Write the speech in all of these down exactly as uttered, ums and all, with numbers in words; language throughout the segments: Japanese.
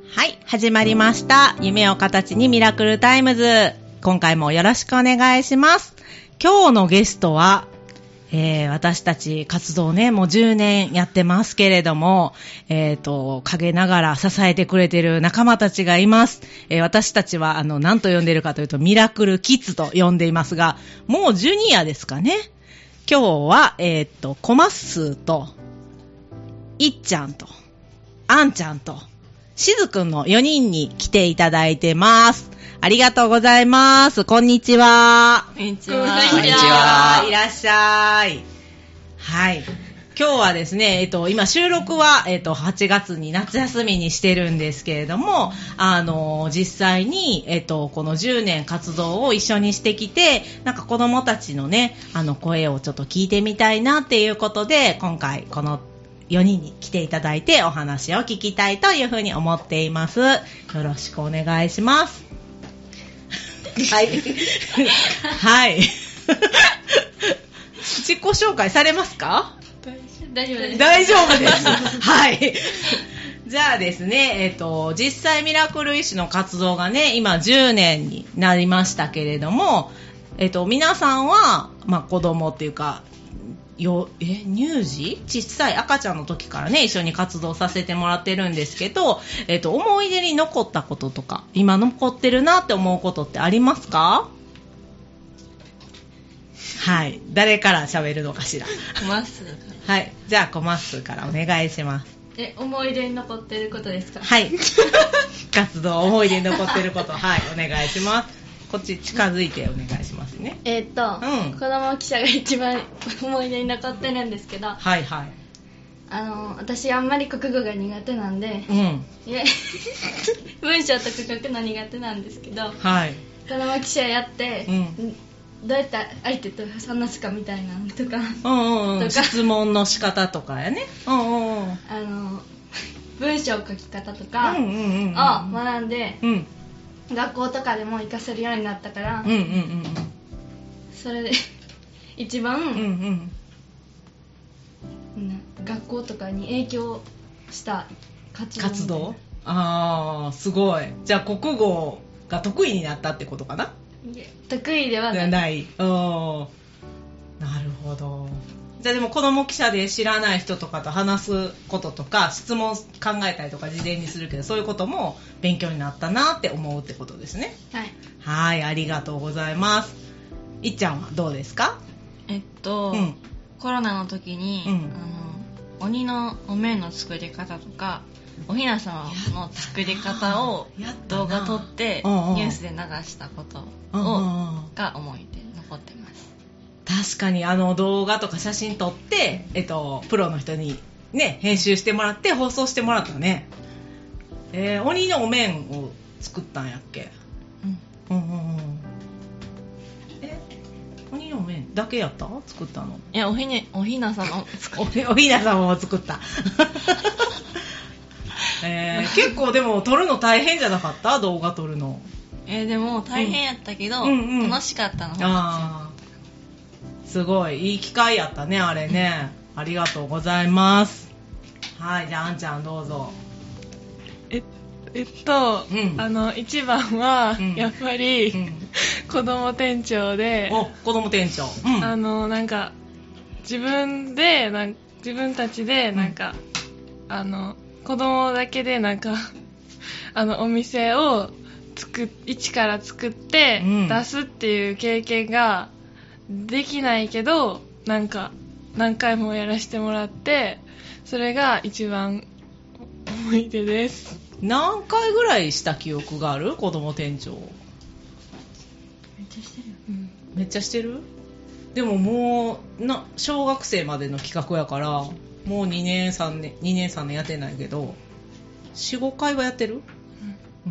はい、始まりました。夢を形にミラクルタイムズ。今回もよろしくお願いします。今日のゲストは、えー、私たち活動ね、もうじゅうねんやってますけれども、えーと、陰ながら支えてくれてる仲間たちがいます。えー、私たちは、あの、何と呼んでるかというと、ミラクルキッズと呼んでいますが、もうジュニアですかね。今日は、えーと、コマッスーと、いっちゃんと、あんちゃんと、しずくんのよにんに来ていただいてます。ありがとうございます。こんにちは。 こんにちは。 こんにちは。いらっしゃい。はい。今日はですね、えっと、今収録は、えっと、はちがつに夏休みにしてるんですけれども、あの、実際に、えっと、このじゅうねん活動を一緒にしてきて、なんか子供たちのね、あの、声をちょっと聞いてみたいなっていうことで、今回、このよにんに来ていただいてお話を聞きたいというふうに思っています。よろしくお願いします。はい。はい。自己紹介されますか？ 大丈夫です。 大丈夫です。はい。じゃあですね、えっと、実際ミラクル医師の活動がね、今じゅうねんになりましたけれども、えっと、皆さんは、まあ、子供っていうか、よえ乳児小さい赤ちゃんの時からね一緒に活動させてもらってるんですけど、えっと、思い出に残ったこととか今残ってるなって思うことってありますか？はい、誰から喋るのかしら。 コマッスー。 はい、じゃあコマッスーからお願いします。 え、思い出に残ってることですか？ はい活動思い出に残ってることはいお願いします。こっち近づいてお願いしますね。 えー、っと、うん、子供記者が一番思い出に残ってるんですけど、 はいはい。 あの私あんまり国語が苦手なんで、 うん、 いや文章とか書くの苦手なんですけど、 はい。 子供記者やって、うん、どうやって相手と話すかみたいなのとか、 うんうん、質問の仕方とかやね。うんうんうん、 あの文章書き方とかを学んで。うん、学校とかでも活かせるようになったから、うんうんうん、それで一番、うんうん、学校とかに影響した活動活動あーすごい。じゃあ国語が得意になったってことかな？ 得意ではない。 ないおなるほど。じゃあでも子供記者で知らない人とかと話すこととか質問考えたりとか事前にするけどそういうことも勉強になったなって思うってことですね。 はい。 はい、ありがとうございます。いっちゃんはどうですか？ えっと、うん、コロナの時に、うん、あの鬼のお面の作り方とかおひなさまの作り方を動画撮ってニュースで流したことをが思い出残ってます。 確かにあの動画とか写真撮って、えっと、プロの人に、ね、編集してもらって放送してもらったね。えー、鬼のお面を作ったんやっけ？うん、うんうんうん。え鬼のお面だけやった作ったの？ いやおひねおひなさまを作った。 おひなさまを作った。えー、結構でも撮るの大変じゃなかった？動画撮るの。 えー、でも大変やったけど、うんうんうん、楽しかったの。 あすごいいい機会やったねあれね。ありがとうございます。はい、じゃああんちゃんどうぞ。 ええっと、うん、あの一番は、うん、やっぱり、うん、子供店長で。 お子供店長、 うん、あのなんか自分でなん自分たちでなんか、うん、あの子供だけでなんかあのお店を作一から作って出すっていう経験ができないけどなんか何回もやらせてもらってそれが一番思い出です。 何回ぐらいした記憶がある？子供店長めっちゃしてる、 うん、めっちゃしてる。でももうな小学生までの企画やからもうにねんさんねんにねんさんねんやってないけど よん,ご 回はやってる、うんうん、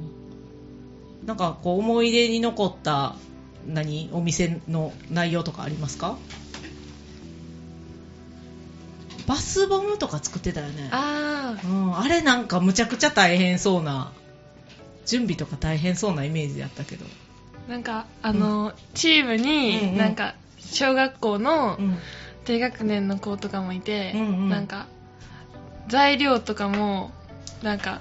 なんかこう思い出に残った何お店の内容とかありますか？バスボムとか作ってたよね。 あ、 うん、あれなんかむちゃくちゃ大変そうな準備とか大変そうなイメージだったけどなんかあの、うん、チームになんか小学校の低学年の子とかもいて、うんうん、なんか材料とかもなんか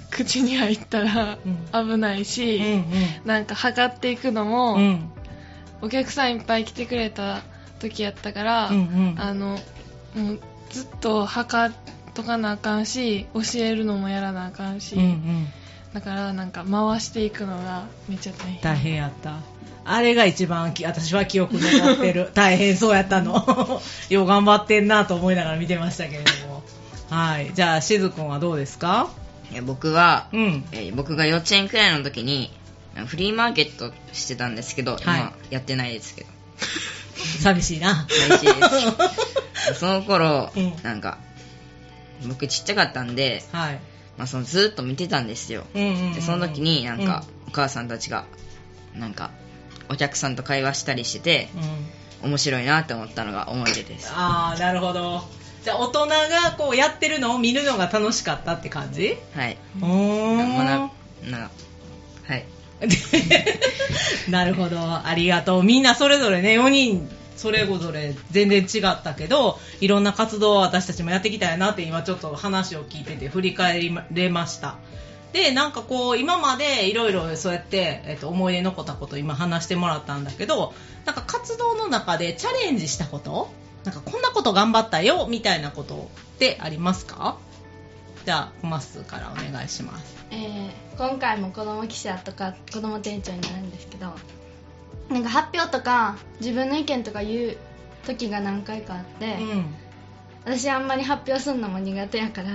口に入ったら危ないし、うんうん、なんか測っていくのも、うん、お客さんいっぱい来てくれた時やったから、うんうん、あのもうずっと測っとかなあかんし、教えるのもやらなあかんし、うんうん、だからなんか回していくのがめっちゃ大変大変やった。あれが一番私は記憶に残ってる大変そうやったのよう頑張ってんなと思いながら見てましたけれども。はい、じゃあしずくんはどうですか？ 僕は、うん、えー、僕が幼稚園くらいの時にフリーマーケットしてたんですけど、はい、今やってないですけど寂しいな。 寂しいですその頃、うん、なんか僕ちっちゃかったんで、はい、まあ、そのずっと見てたんですよ、うんうんうんうん、でその時になんか、うん、お母さんたちがなんかお客さんと会話したりしてて、うん、面白いなって思ったのが思い出です。 あー、なるほど。じゃあ大人がこうやってるのを見るのが楽しかったって感じ？ はい。 おー、 なななはいなるほど、ありがとう。みんなそれぞれね、よにんそれぞれ全然違ったけど、いろんな活動を私たちもやってきたいなって今ちょっと話を聞いてて振り返れました。で、なんかこう今までいろいろそうやって、えっと、思い出に残ったことを今話してもらったんだけど、なんか活動の中でチャレンジしたこと、なんかこんなこと頑張ったよみたいなことってありますか？じゃあコマスからお願いします。 えー、今回も子ども記者とか子ども店長になるんですけど、なんか発表とか自分の意見とか言う時が何回かあって、うん、私あんまり発表するのも苦手やから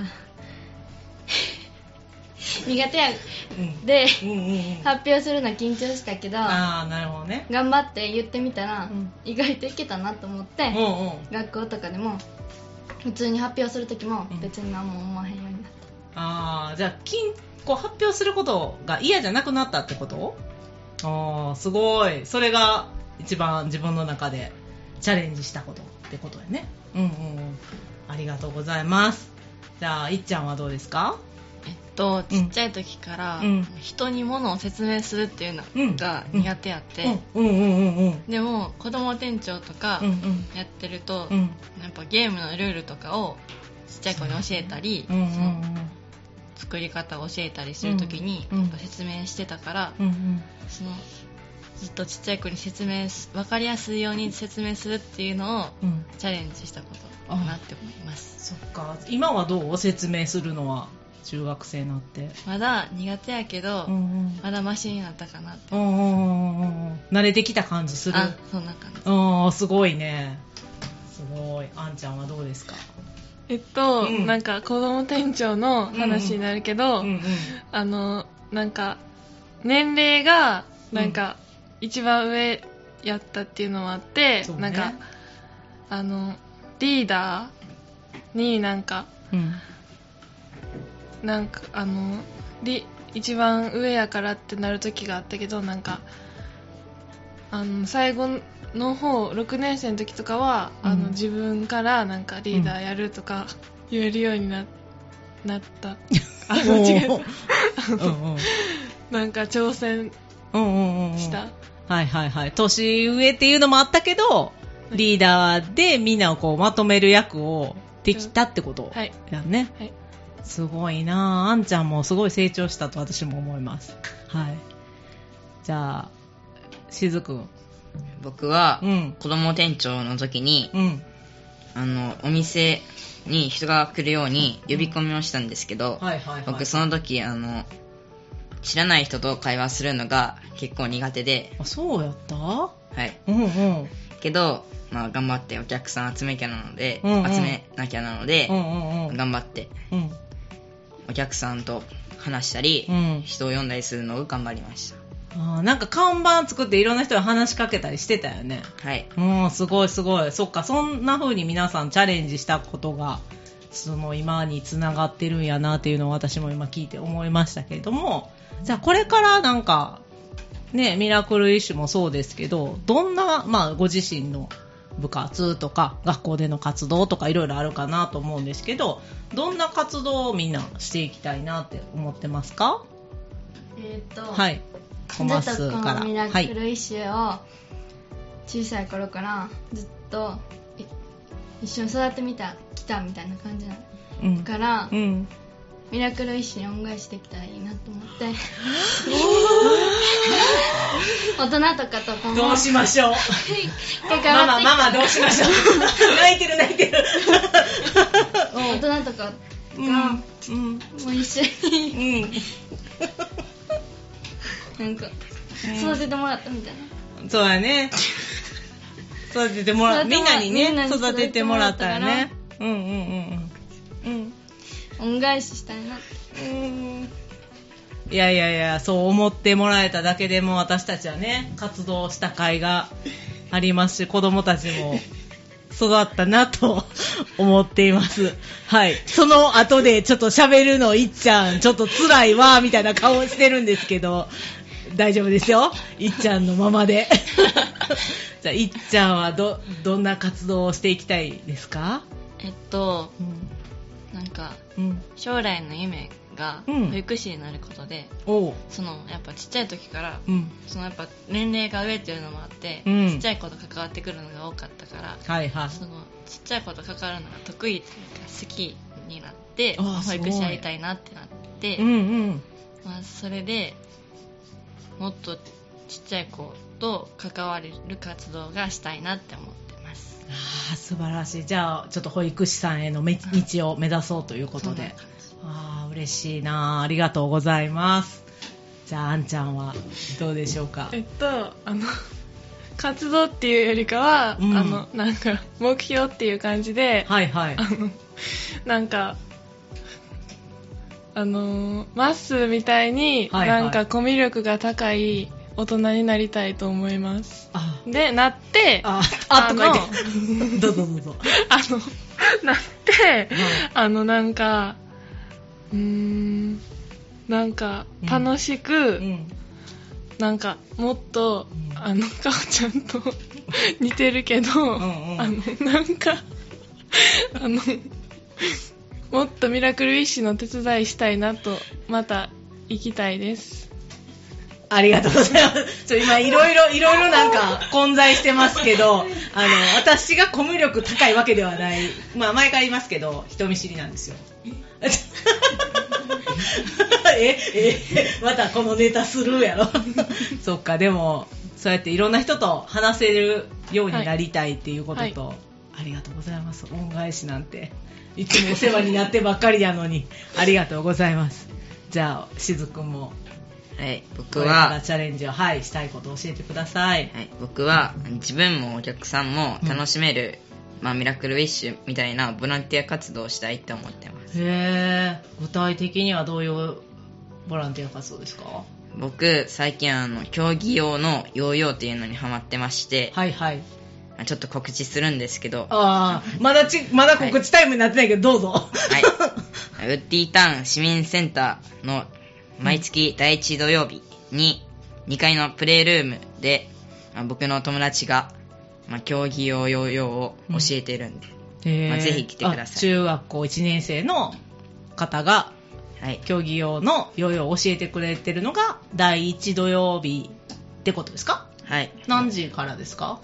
苦手やで、うんうんうん、発表するの緊張したけど、 あー、なるほどね、 頑張って言ってみたら、うん、意外といけたなと思って、うんうん、学校とかでも普通に発表する時も別に何も思わへんようになった、うん、 あー、じゃあ金こう発表することが嫌じゃなくなったってこと？あー、すごい。それが一番自分の中でチャレンジしたことってことだよね。うんうんうん、ありがとうございます。じゃあいっちゃんはどうですか？ えっと、ちっちゃい時から、うん、人に物を説明するっていうのが苦手やって、でも子供店長とかやってると、うんうん、やっぱゲームのルールとかをちっちゃい子に教えたり、うんうんうん、その作り方を教えたりするときに、うん、やっぱ説明してたから、うんうん、そのずっとちっちゃい子に説明分かりやすいように説明するっていうのをチャレンジしたことかなって思います。 そっか。今はどう？説明するのは中学生になってまだ苦手やけど、うんうん、まだマシになったかなって、 うんうんうん、慣れてきた感じする。 あ、そんな感じ。 あ、すごいね。すごい。あんちゃんはどうですか？ えっと、うん、なんか子供店長の話になるけど、うんうん、あのなんか年齢がなんか一番上やったっていうのもあって、うん、なんかあのリーダーになんか、うん、なんかあのリ一番上やからってなる時があったけど、なんかあの最後の方ろくねん生の時とかは、うん、あの自分からなんかリーダーやるとか言えるように な, なったあ間違えたなんか挑戦した、うんうんうんうん、 はいはいはい。年上っていうのもあったけどリーダーでみんなをこうまとめる役をできたってことやね、はいはい、すごいな。あんちゃんもすごい成長したと私も思います。はい。じゃあしずくん。 僕は子供店長の時に、うん、あのお店に人が来るように呼び込みをしたんですけど、僕その時あの知らない人と会話するのが結構苦手で。 あ、そうやった？はい。 うんうん。けど、まあ、頑張ってお客さん集めきゃなので、うんうん、集めなきゃなので、うんうんうん、頑張って、うん、お客さんと話したり、うん、人を呼んだりするのを頑張りました。 あ、なんか看板作っていろんな人に話しかけたりしてたよね。 はい。 うん、すごいすごい。そっか、そんな風に皆さんチャレンジしたことがその今につながってるんやなっていうのを私も今聞いて思いましたけれども、じゃあこれからなんかね、ミラクルイッシュもそうですけど、どんな、まあ、ご自身の部活とか学校での活動とかいろいろあるかなと思うんですけど、どんな活動をみんなしていきたいなって思ってますか？ えー、っと、 はい、 ずっとこのミラクルイッシュを小さい頃からずっと一緒に育ってみたきたみたいな感じなの、うん、から、うん、 ミラクルウィッシュに恩返しできたらいいなと思って大人とかとこのどうしましょうママママどうしましょう泣いてる泣いてる大人とかが、うんうん、もう一緒に、うん、なんか育ててもらったみたいな。 そうやね育ててもらみんなにね育ててもらったらねうんうんうんうん恩返ししたいなって。 うんいやいやいやそう思ってもらえただけでも私たちはね活動した甲斐がありますし子供たちも育ったなと思っていますはいその後でちょっと喋るのいっちゃんちょっと辛いわみたいな顔してるんですけど大丈夫ですよいっちゃんのままでじゃあいっちゃんは ど, どんな活動をしていきたいですか？ えっと、うん、なんか、うん、将来の夢が保育士になることで、うん、そのやっぱちっちゃい時から、うん、そのやっぱ年齢が上っていうのもあって、うん、ちっちゃい子と関わってくるのが多かったから、はいはい、そのちっちゃい子と関わるのが得意というか好きになって保育士やりたいなってなって、うんうんまあ、それでもっとちっちゃい子と関われる活動がしたいなって思ってます。 あー素晴らしい。じゃあちょっと保育士さんへの道を目指そうということで、あー嬉しいな。ありがとうございます。じゃああんちゃんはどうでしょうか？ えっとあの活動っていうよりかは、うん、あのなんか目標っていう感じで、はいはい、あのなんかあのマッスーみたいに、はいはい、なんかコミュ力が高い大人になりたいと思います。あでなってああとか言ってどうぞどうぞあのなって、はい、あのなんかうーんなんか楽しく、うん、なんかもっと、うん、あのかおちゃんと似てるけど、うんうん、あのなんかあのもっとミラクルウィッシュの手伝いしたいなとまた行きたいです。 ありがとうございます。ちょ今いろいろいろいろなんか混在してますけど、あの私がコミュ力高いわけではない。まあ前から言いますけど人見知りなんですよ。ええまたこのネタするやろ。そっかでもそうやっていろんな人と話せるようになりたいっていうことと、はい、ありがとうございます。恩返しなんていつもお世話になってばっかりなのにありがとうございます。じゃあしずくんも。 はい、僕はチャレンジを、はい、したいことを教えてください。 はい、僕は自分もお客さんも楽しめる、うんまあ、ミラクルウィッシュみたいなボランティア活動をしたいって思ってます。 へー、具体的にはどういうボランティア活動ですか？ 僕最近あの競技用のヨーヨーっていうのにハマってまして、はいはい、ちょっと告知するんですけど、 あまだちまだ告知タイムになってないけど、はい、どうぞ。 はい、ウッディタウン市民センターの毎月だいいち土曜日ににかいのプレイルームで、まあ、僕の友達が、まあ、競技用ヨーヨーを教えてるんで、うんまあ、ぜひ来てください。 中学校いちねん生の方が、はい、競技用のヨーヨーを教えてくれてるのがだいいち土曜日ってことですか？はい。何時からですか？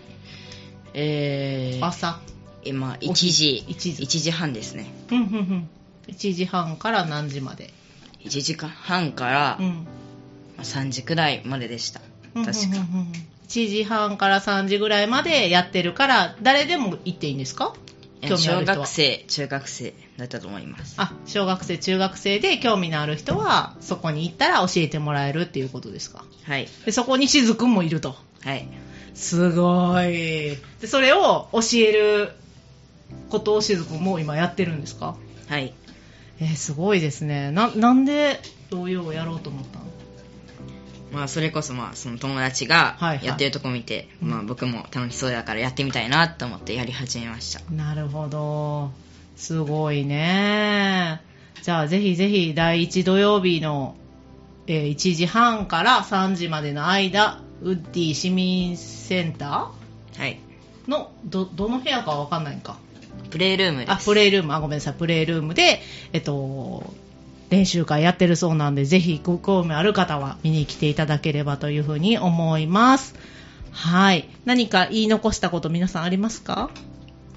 えー、 朝今いちじいちじはんですね。うんうんうん。いちじはんから何時まで？ いちじはんからさんじくらいまででした、うん、確か、うんうんうん、 いちじはんからさんじぐらいまでやってるから誰でも行っていいんですか？ 興味ある人は。小学生中学生だったと思います。 あ、小学生中学生で興味のある人はそこに行ったら教えてもらえるっていうことですか？はい。でそこにしずくんもいると。はい。すごい。でそれを教えることをしずくんも今やってるんですか？はい。えー、すごいですね。な、なんでヨーヨーをやろうと思ったの？ まあそれこそまあその友達がやってるとこ見て、はいはい、まあ僕も楽しそうだからやってみたいなと思ってやり始めました。 なるほど。すごいね。じゃあぜひぜひだいいち土曜日の、えー、いちじはんからさんじまでの間、ウッディ市民センターはいのど、どの部屋かわかんないんか。 プレイルームです。 あ、プレイルーム。あ、ごめんなさい。プレイルームで、えっと、練習会やってるそうなんで、ぜひご興味ある方は見に来ていただければというふうに思います。はい。何か言い残したこと皆さんありますか？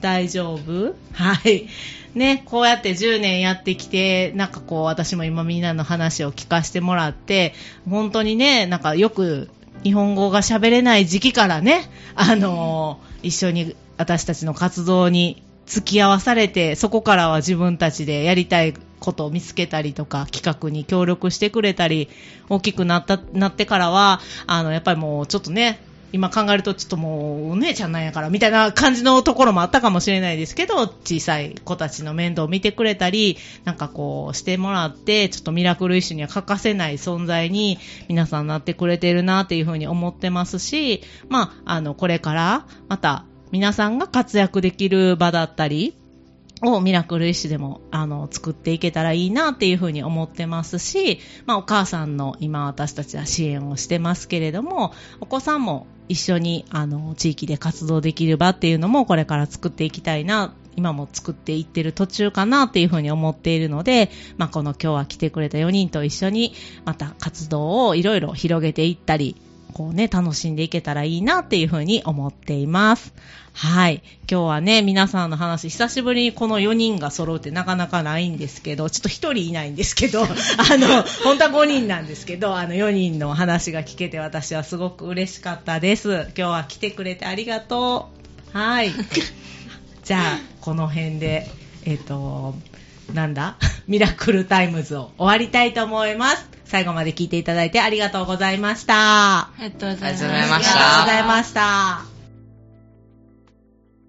大丈夫？はい。ね、こうやってじゅうねんやってきて、なんかこう、私も今みんなの話を聞かせてもらって、本当にね、なんかよく日本語が喋れない時期からね、あのー、一緒に私たちの活動に付き合わされて、そこからは自分たちでやりたいことを見つけたりとか、企画に協力してくれたり、大きくなった、なってからは、あの、やっぱりもうちょっとね、今考えるとちょっともうお姉ちゃんなんやからみたいな感じのところもあったかもしれないですけど、小さい子たちの面倒を見てくれたり、なんかこうしてもらって、ちょっとミラクルイッシュには欠かせない存在に皆さんなってくれてるなっていうふうに思ってますし、まあ、あの、これからまた皆さんが活躍できる場だったり、をミラクルイッシュでもあの作っていけたらいいなっていうふうに思ってますし、まあ、お母さんの今私たちは支援をしてますけれども、お子さんも一緒にあの地域で活動できる場っていうのもこれから作っていきたいな、今も作っていってる途中かなっていうふうに思っているので、まあ、この今日は来てくれたよにんと一緒にまた活動をいろいろ広げていったり、こうね、楽しんでいけたらいいなっていうふうに思っています。はい。今日はね、皆さんの話、久しぶりにこのよにんが揃うってなかなかないんですけど、ちょっとひとりいないんですけど、あの、本当はごにんなんですけど、あのよにんの話が聞けて私はすごく嬉しかったです。今日は来てくれてありがとう。はい。じゃあ、この辺で、えっと、なんだミラクルタイムズを終わりたいと思います。最後まで聞いていただいてありがとうございました。 ありがとうございました。 ありがとうございました。 ありがとうございました。